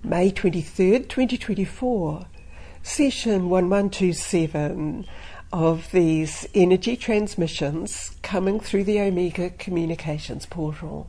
May 23rd, 2024, session 1127 of these energy transmissions coming through the Omega Communications portal.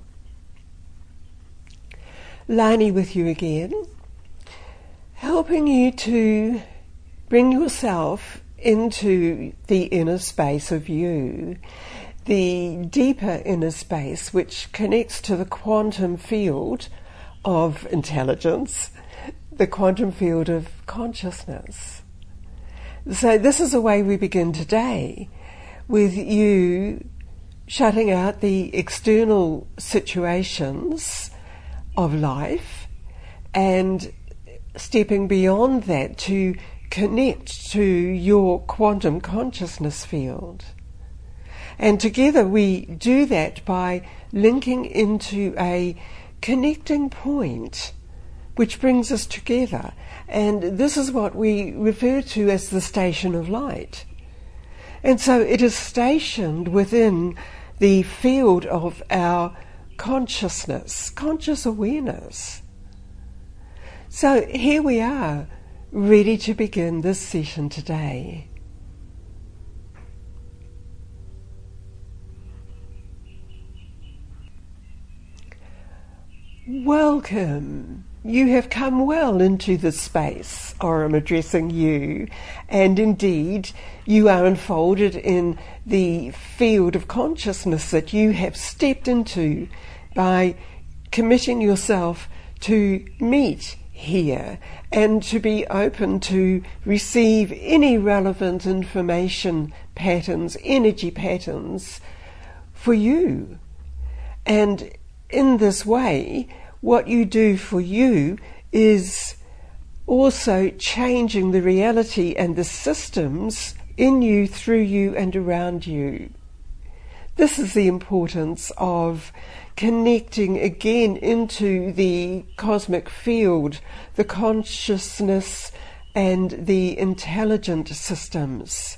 Lani with you again, helping you to bring yourself into the inner space of you, the deeper inner space which connects to the quantum field of intelligence, the quantum field of consciousness. So this is the way we begin today, with you shutting out the external situations of life and stepping beyond that to connect to your quantum consciousness field. And together we do that by linking into a connecting point which brings us together. And this is what we refer to as the station of light. And so it is stationed within the field of our consciousness, conscious awareness. So here we are, ready to begin this session today. Welcome. You have come well into this space, or I'm addressing you, and indeed you are enfolded in the field of consciousness that you have stepped into by committing yourself to meet here and to be open to receive any relevant information patterns, energy patterns for you. And in this way, what you do for you is also changing the reality and the systems in you, through you, and around you. This is the importance of connecting again into the cosmic field, the consciousness and the intelligent systems.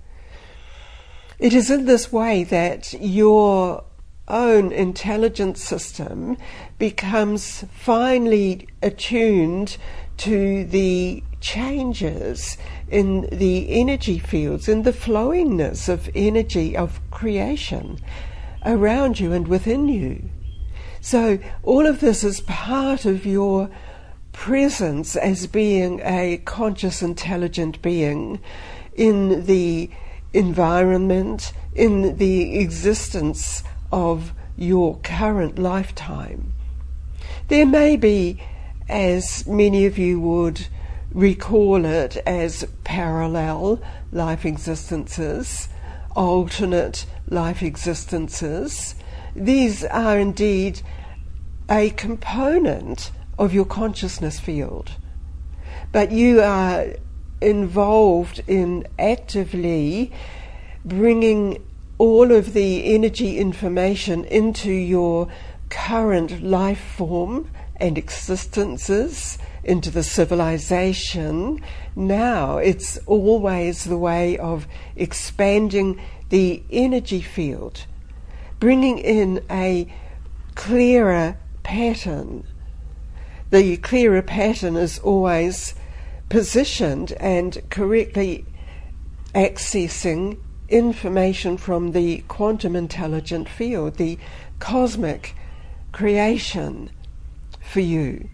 It is in this way that your own intelligence system becomes finely attuned to the changes in the energy fields, in the flowingness of energy of creation around you and within you. So all of this is part of your presence as being a conscious, intelligent being in the environment, in the existence of your current lifetime. There may be, as many of you would recall it, as parallel life existences, alternate life existences. These are indeed a component of your consciousness field, but you are involved in actively bringing all of the energy information into your current life form and existences, into the civilization. Now it's always the way of expanding the energy field, bringing in a clearer pattern. The clearer pattern is always positioned and correctly accessing information from the quantum intelligent field, the cosmic creation for you.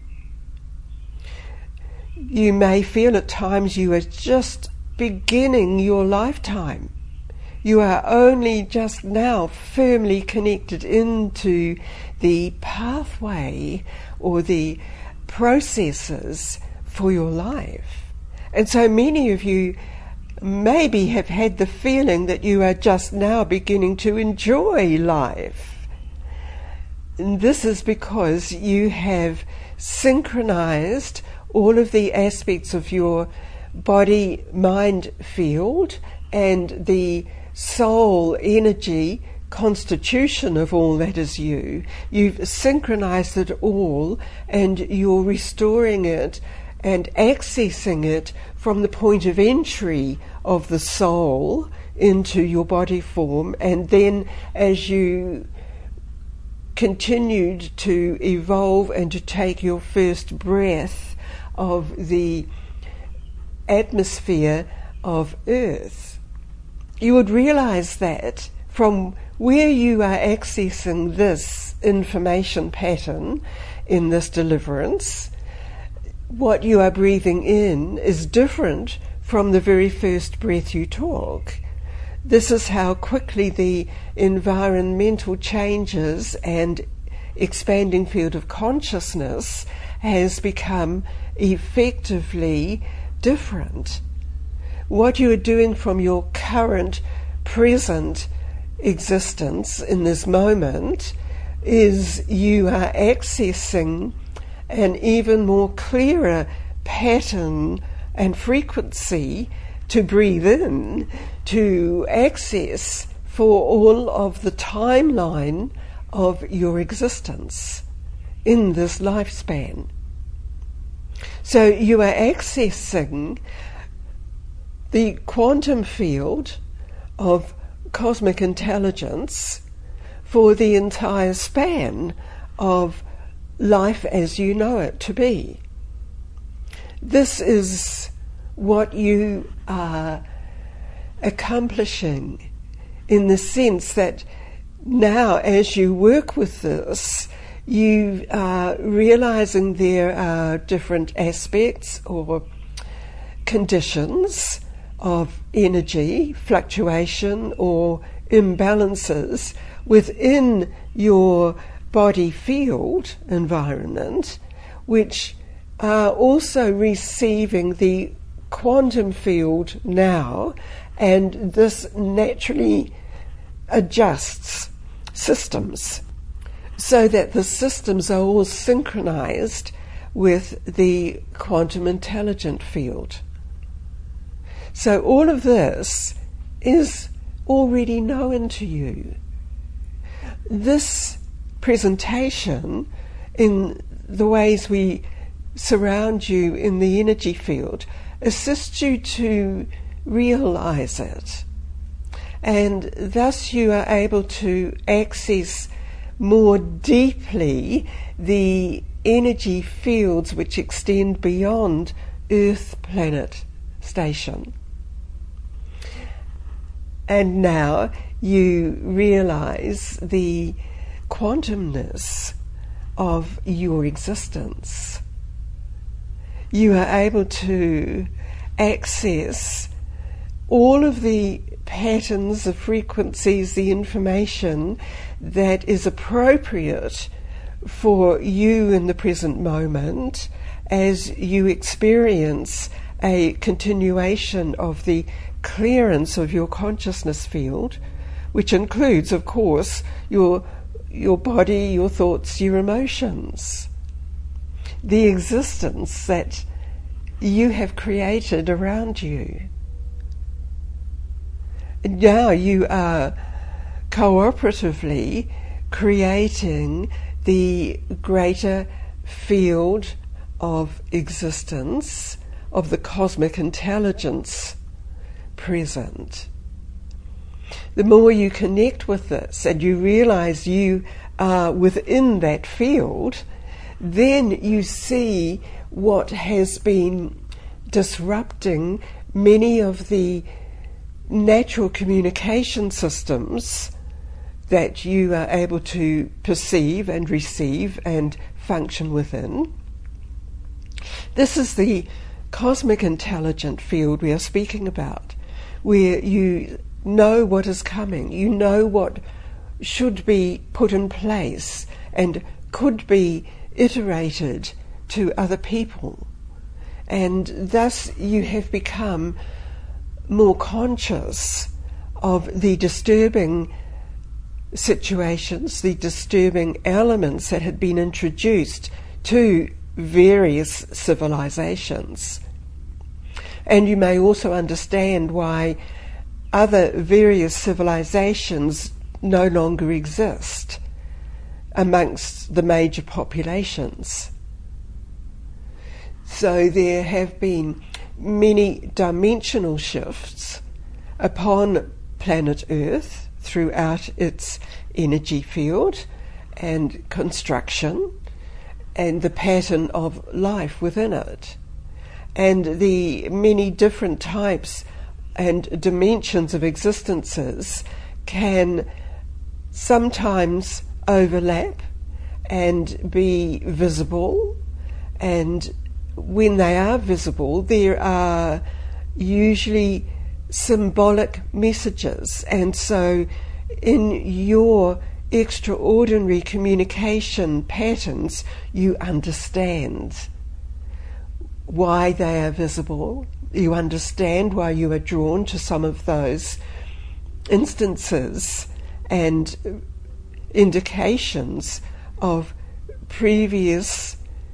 You may feel at times you are just beginning your lifetime. You are only just now firmly connected into the pathway or the processes for your life. And so many of you maybe have had the feeling that you are just now beginning to enjoy life. And this is because you have synchronized all of the aspects of your body-mind field and the soul energy constitution of all that is you. You've synchronized it all, and you're restoring it and accessing it from the point of entry of the soul into your body form. And then as you continued to evolve and to take your first breath of the atmosphere of Earth, you would realize that from where you are accessing this information pattern in this deliverance, what you are breathing in is different from the very first breath you took. This is how quickly the environmental changes and expanding field of consciousness has become effectively different. What you are doing from your current, present existence in this moment is you are accessing an even more clearer pattern and frequency to breathe in, to access for all of the timeline of your existence in this lifespan. So you are accessing the quantum field of cosmic intelligence for the entire span of life as you know it to be. This is what you are accomplishing, in the sense that now as you work with this, you are realizing there are different aspects or conditions of energy, fluctuation or imbalances within your body field environment, which are also receiving the quantum field now, and this naturally adjusts systems so that the systems are all synchronized with the quantum intelligent field. So all of this is already known to you. This presentation, in the ways we surround you in the energy field, assists you to realize it, and thus you are able to access more deeply the energy fields which extend beyond Earth planet station. And now you realize the quantumness of your existence. You are able to access all of the patterns, the frequencies, the information that is appropriate for you in the present moment as you experience a continuation of the clearance of your consciousness field, which includes, of course, your body, your thoughts, your emotions, the existence that you have created around you. And now you are cooperatively creating the greater field of existence of the cosmic intelligence present. The more you connect with this and you realize you are within that field, then you see what has been disrupting many of the natural communication systems that you are able to perceive and receive and function within. This is the cosmic intelligent field we are speaking about, where you know what is coming, you know what should be put in place and could be iterated to other people, and thus you have become more conscious of the disturbing situations, the disturbing elements that had been introduced to various civilizations. And you may also understand why other various civilizations no longer exist amongst the major populations. So there have been many dimensional shifts upon planet Earth throughout its energy field and construction and the pattern of life within it. and the many different types and dimensions of existences can sometimes overlap and be visible, and when they are visible, there are usually symbolic messages, and so in your extraordinary communication patterns you understand why they are visible, you understand why you are drawn to some of those instances and indications of previous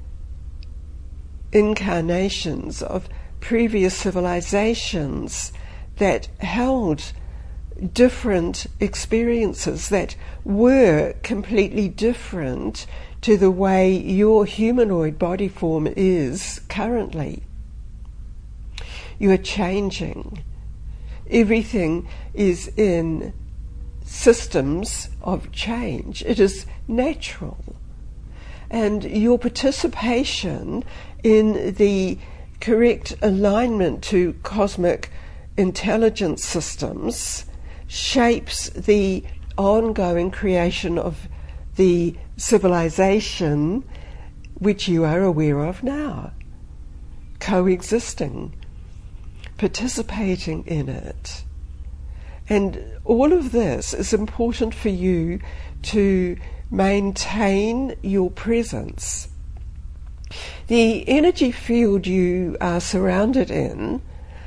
incarnations, of previous civilizations that held different experiences that were completely different to the way your humanoid body form is currently. You are changing. Everything is in systems of change. It is natural. And your participation in the correct alignment to cosmic intelligence systems shapes the ongoing creation of the civilization which you are aware of now, coexisting, participating in it. And all of this is important for you to maintain your presence. The energy field you are surrounded in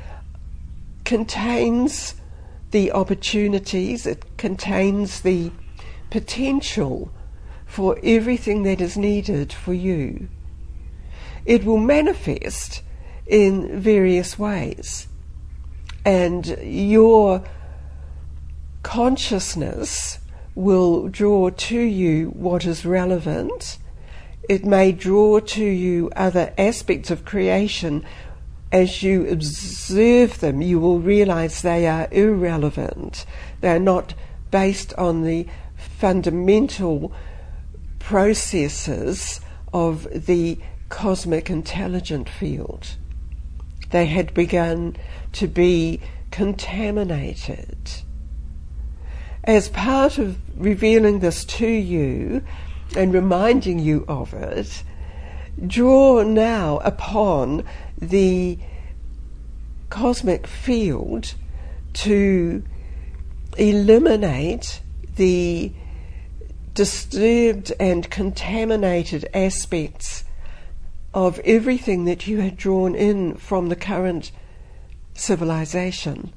contains the opportunities, it contains the potential for everything that is needed for you. It will manifest in various ways, and your consciousness will draw to you what is relevant. It may draw to you other aspects of creation. As you observe them, you will realize they are irrelevant. They are not based on the fundamental processes of the cosmic intelligent field. They had begun to be contaminated. As part of revealing this to you and reminding you of it, draw now upon the cosmic field to eliminate the disturbed and contaminated aspects of everything that you had drawn in from the current civilization.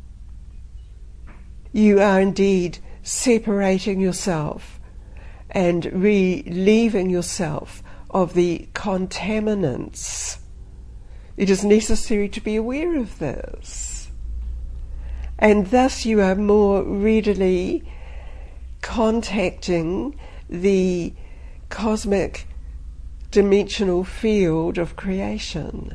You are indeed separating yourself and relieving yourself of the contaminants. It is necessary to be aware of this. And thus you are more readily contacting the cosmic dimensional field of creation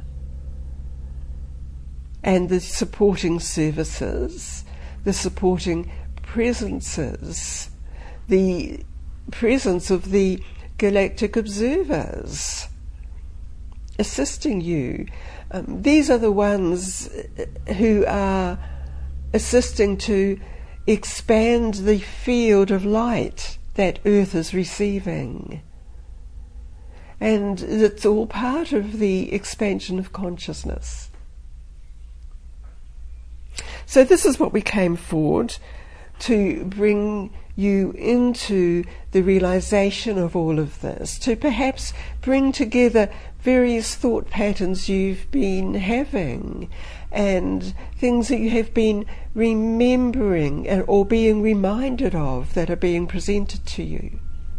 and the supporting services, the supporting presences, the presence of the galactic observers assisting you. These are the ones who are assisting to expand the field of light that Earth is receiving. And it's all part of the expansion of consciousness. So this is what we came forward to bring you into the realization of all of this, to perhaps bring together various thought patterns you've been having and things that you have been remembering or being reminded of that are being presented to you.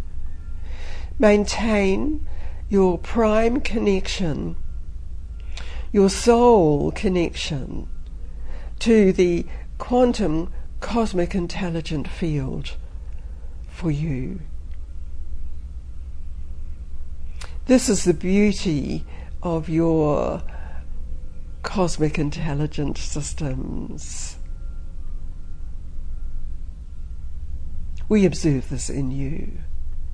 Maintain your prime connection, your soul connection to the quantum cosmic intelligent field for you. This is the beauty of your cosmic intelligent systems. We observe this in you.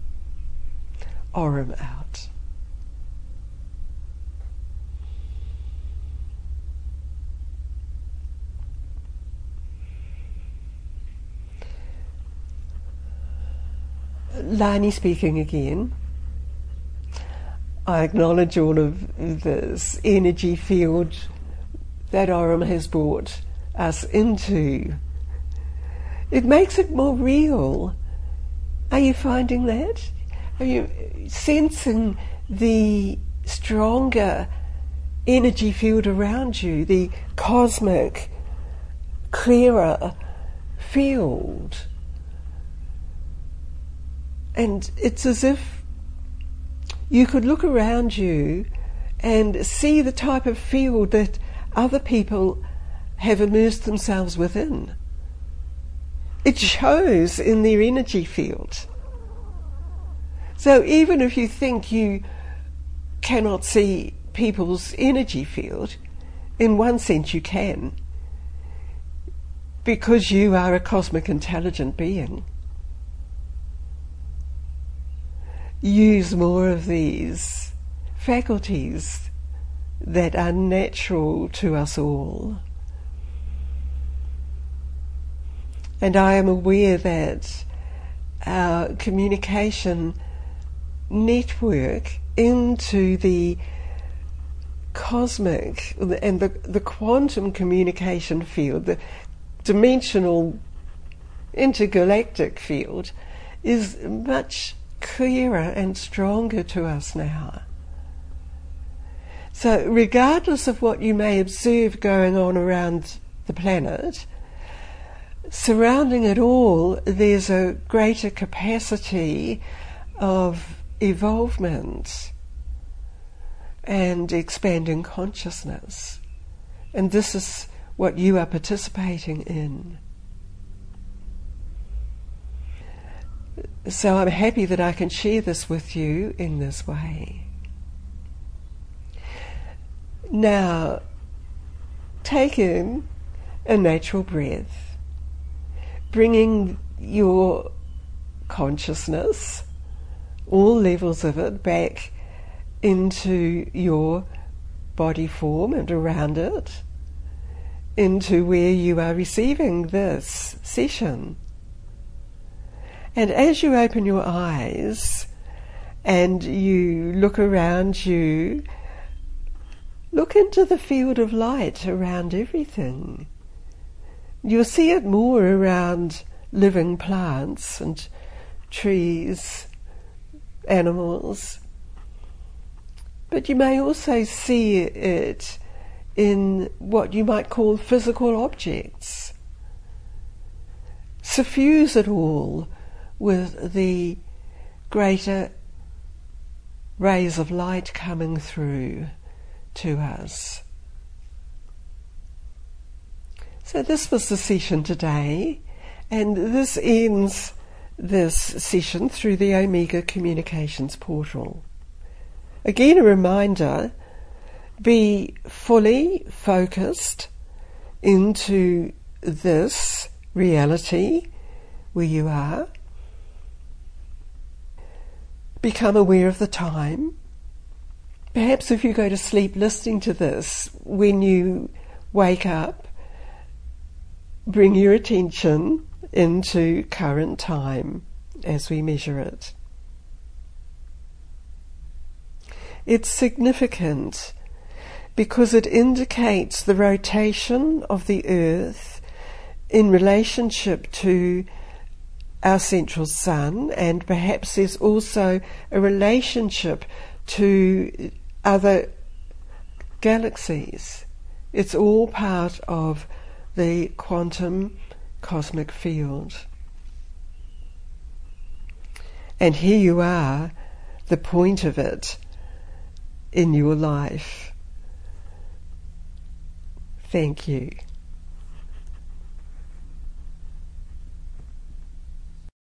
Aurum out. Lani speaking again. I acknowledge all of this energy field that Aurum has brought us into. It makes it more real. Are you finding that? Are you sensing the stronger energy field around you, the cosmic, clearer field? And it's as if you could look around you and see the type of field that other people have immersed themselves within. It shows in their energy field. So even if you think you cannot see people's energy field, in one sense you can, because you are a cosmic intelligent being. Use more of these faculties that are natural to us all. And I am aware that our communication network into the cosmic and the quantum communication field, the dimensional intergalactic field, is much clearer and stronger to us now. So regardless of what you may observe going on around the planet, surrounding it all, there's a greater capacity of evolvement and expanding consciousness. And this is what you are participating in. So I'm happy that I can share this with you in this way. Now, take in a natural breath, bringing your consciousness, all levels of it, back into your body form and around it, into where you are receiving this session. And as you open your eyes and you look around you, look into the field of light around everything. You'll see it more around living plants and trees, animals. But you may also see it in what you might call physical objects. Suffuse it all with the greater rays of light coming through to us. So this was the session today, and this ends this session through the Omega Communications portal. Again, a reminder, be fully focused into this reality where you are. Become aware of the time. Perhaps if you go to sleep listening to this, when you wake up, bring your attention into current time as we measure it. It's significant because it indicates the rotation of the Earth in relationship to our central sun, and perhaps there's also a relationship to other galaxies. It's all part of the quantum cosmic field. And here you are, the point of it in your life. Thank you.